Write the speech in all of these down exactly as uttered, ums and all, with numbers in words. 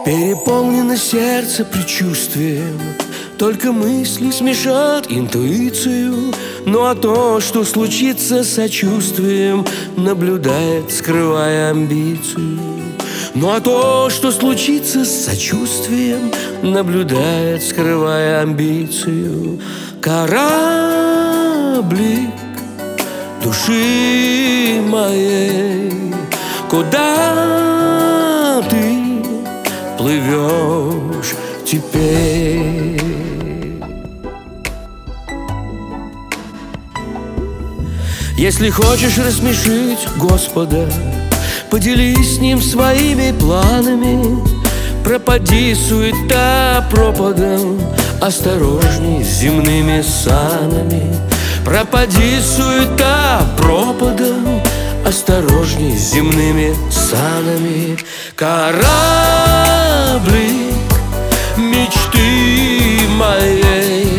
Переполнено сердце предчувствием, только мысли смешат интуицию. Ну а то, что случится с сочувствием, наблюдает, скрывая амбицию. Ну а то, что случится с сочувствием, наблюдает, скрывая амбицию. Кораблик души моей, куда ты плывешь теперь? Если хочешь рассмешить Господа, поделись с Ним своими планами. Пропади суета пропадом, осторожней с земными санами. Пропади суета пропадом, осторожней с земными санами. Кораблик мечты моей,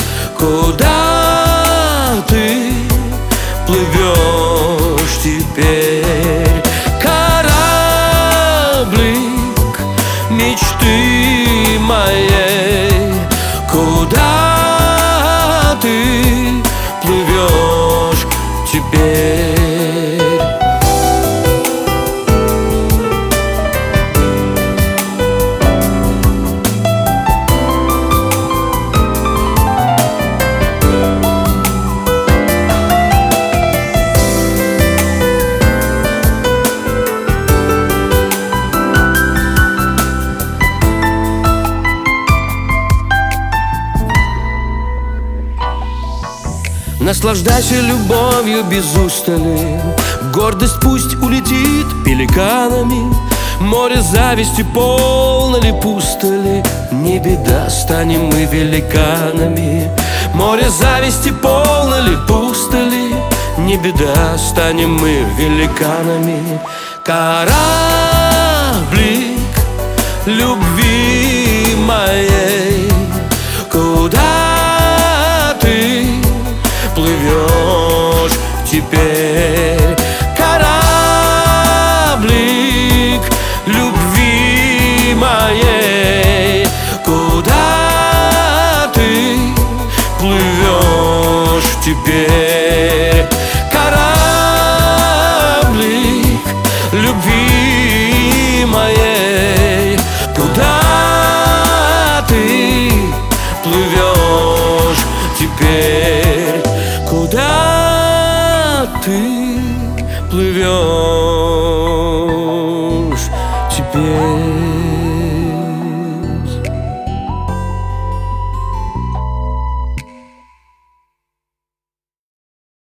куда ты плывешь теперь? Кораблик мечты моей, куда ты плывешь теперь? Наслаждайся любовью без устали, гордость пусть улетит пеликанами. Море зависти полно ли, пусто ли, не беда, станем мы великанами. Море зависти полно ли, пусто ли, не беда, станем мы великанами. Кораблик любви моей, куда ты плывешь теперь? Кораблик любви моей, куда ты плывешь теперь? Кораблик любви моей, куда ты плывешь теперь? Куда ты плывешь?